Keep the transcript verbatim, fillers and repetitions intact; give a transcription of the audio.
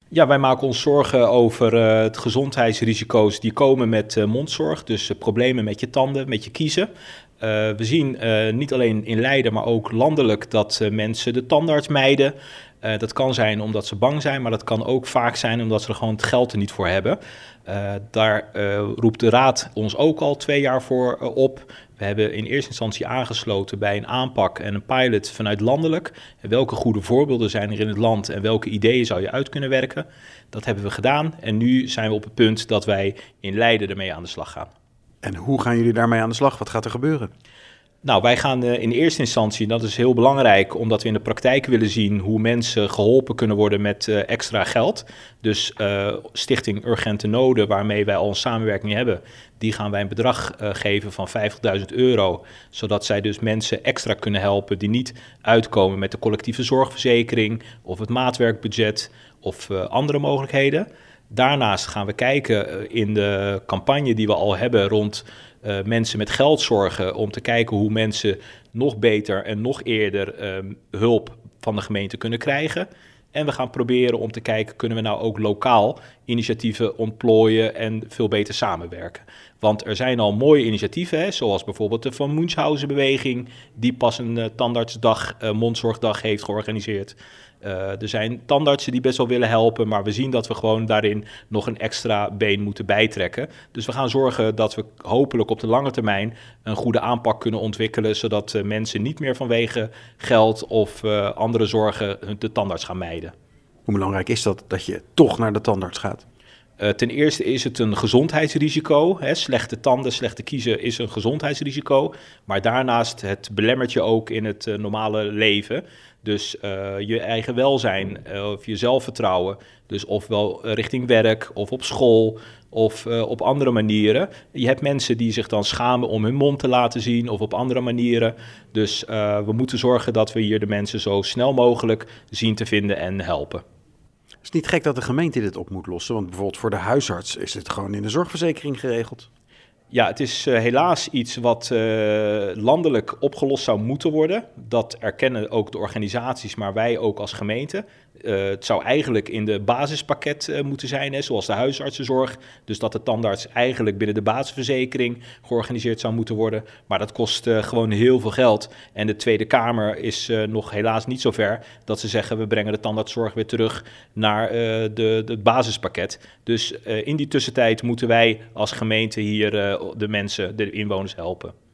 Ja, wij maken ons zorgen over uh, het gezondheidsrisico's die komen met uh, mondzorg. Dus uh, problemen met je tanden, met je kiezen. Uh, we zien uh, niet alleen in Leiden, maar ook landelijk dat uh, mensen de tandarts mijden. Uh, dat kan zijn omdat ze bang zijn, maar dat kan ook vaak zijn omdat ze er gewoon het geld er niet voor hebben. Uh, daar uh, roept de Raad ons ook al twee jaar voor uh, op. We hebben in eerste instantie aangesloten bij een aanpak en een pilot vanuit landelijk. En welke goede voorbeelden zijn er in het land en welke ideeën zou je uit kunnen werken? Dat hebben we gedaan en nu zijn we op het punt dat wij in Leiden ermee aan de slag gaan. En hoe gaan jullie daarmee aan de slag? Wat gaat er gebeuren? Nou, wij gaan uh, in eerste instantie, dat is heel belangrijk, omdat we in de praktijk willen zien hoe mensen geholpen kunnen worden met uh, extra geld. Dus uh, Stichting Urgente Noden, waarmee wij al een samenwerking hebben, die gaan wij een bedrag uh, geven van vijftigduizend euro, zodat zij dus mensen extra kunnen helpen die niet uitkomen met de collectieve zorgverzekering of het maatwerkbudget of uh, andere mogelijkheden. Daarnaast gaan we kijken uh, in de campagne die we al hebben rond Uh, mensen met geld zorgen, om te kijken hoe mensen nog beter en nog eerder um, hulp van de gemeente kunnen krijgen. En we gaan proberen om te kijken, kunnen we nou ook lokaal initiatieven ontplooien en veel beter samenwerken. Want er zijn al mooie initiatieven, hè, zoals bijvoorbeeld de Van Munchausen-beweging, die pas een uh, tandartsdag, uh, mondzorgdag heeft georganiseerd. Uh, er zijn tandartsen die best wel willen helpen, maar we zien dat we gewoon daarin nog een extra been moeten bijtrekken. Dus we gaan zorgen dat we hopelijk op de lange termijn een goede aanpak kunnen ontwikkelen, zodat uh, mensen niet meer vanwege geld of uh, andere zorgen de tandarts gaan mijden. Hoe belangrijk is dat, dat je toch naar de tandarts gaat? Uh, ten eerste is het een gezondheidsrisico. Hè. Slechte tanden, slechte kiezen is een gezondheidsrisico. Maar daarnaast het belemmert je ook in het uh, normale leven. Dus uh, je eigen welzijn uh, of je zelfvertrouwen. Dus ofwel richting werk of op school of uh, op andere manieren. Je hebt mensen die zich dan schamen om hun mond te laten zien of op andere manieren. Dus uh, we moeten zorgen dat we hier de mensen zo snel mogelijk zien te vinden en helpen. Het is niet gek dat de gemeente dit op moet lossen, want bijvoorbeeld voor de huisarts is het gewoon in de zorgverzekering geregeld. Ja, het is uh, helaas iets wat uh, landelijk opgelost zou moeten worden. Dat erkennen ook de organisaties, maar wij ook als gemeente. Uh, het zou eigenlijk in de basispakket uh, moeten zijn, hè, zoals de huisartsenzorg. Dus dat de tandarts eigenlijk binnen de basisverzekering georganiseerd zou moeten worden. Maar dat kost uh, gewoon heel veel geld. En de Tweede Kamer is uh, nog helaas niet zo ver dat ze zeggen, we brengen de tandartszorg weer terug naar uh, de, de basispakket. Dus uh, in die tussentijd moeten wij als gemeente hier uh, de mensen, de inwoners helpen.